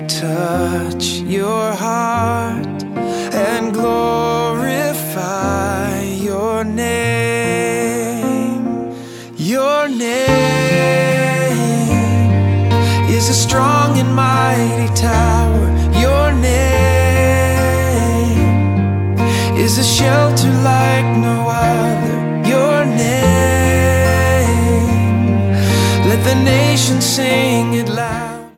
touch your heart and glorify your name. Your name is a strong and mighty tower. Your name is a shelter like